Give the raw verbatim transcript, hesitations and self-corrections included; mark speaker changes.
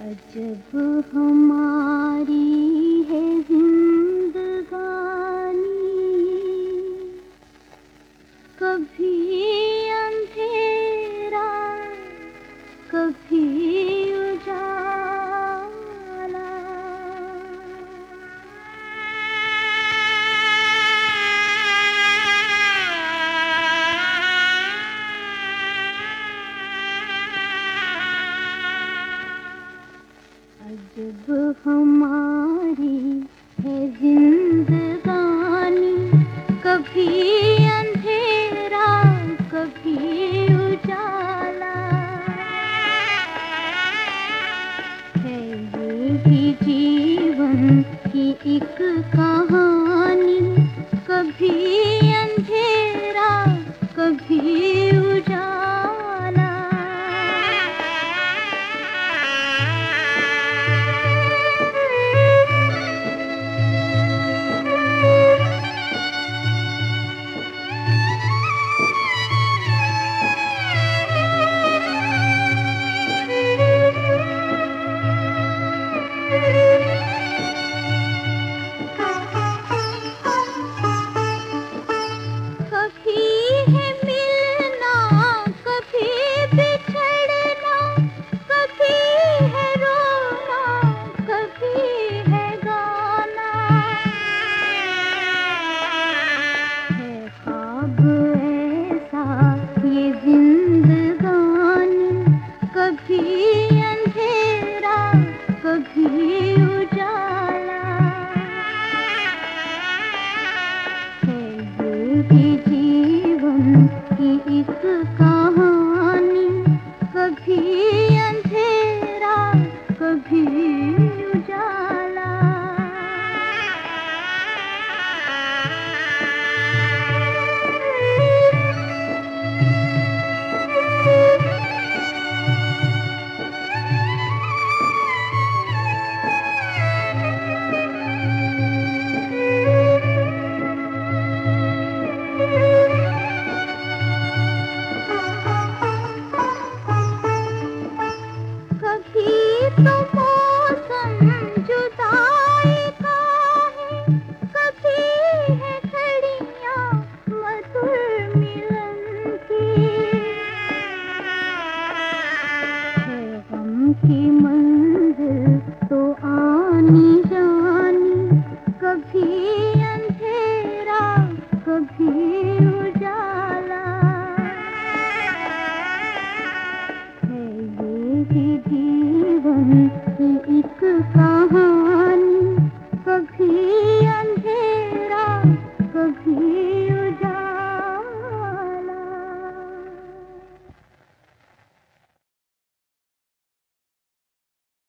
Speaker 1: अजब हमारी है जिंदगानी, कभी अंधेरा कभी उजाला। अजब हमारी है जिंदगानी, कभी अंधेरा कभी उजाला। है ये भी जीवन की एक कहानी, कभी अंधेरा कभी उजाला। कभी अंधेरा कभी उजाला। है ये भी जीवन की एक कहानी, कभी अंधेरा कभी उजाला। कभी तो मौसम जुदाई का है, कभी है घड़ियां मधुर मिलन की। है गम की मंजिल तो आनी जानी, कभी अंधेरा कभी उजाला। है ये भी जीवन की एक कहानी, कभी अंधेरा कभी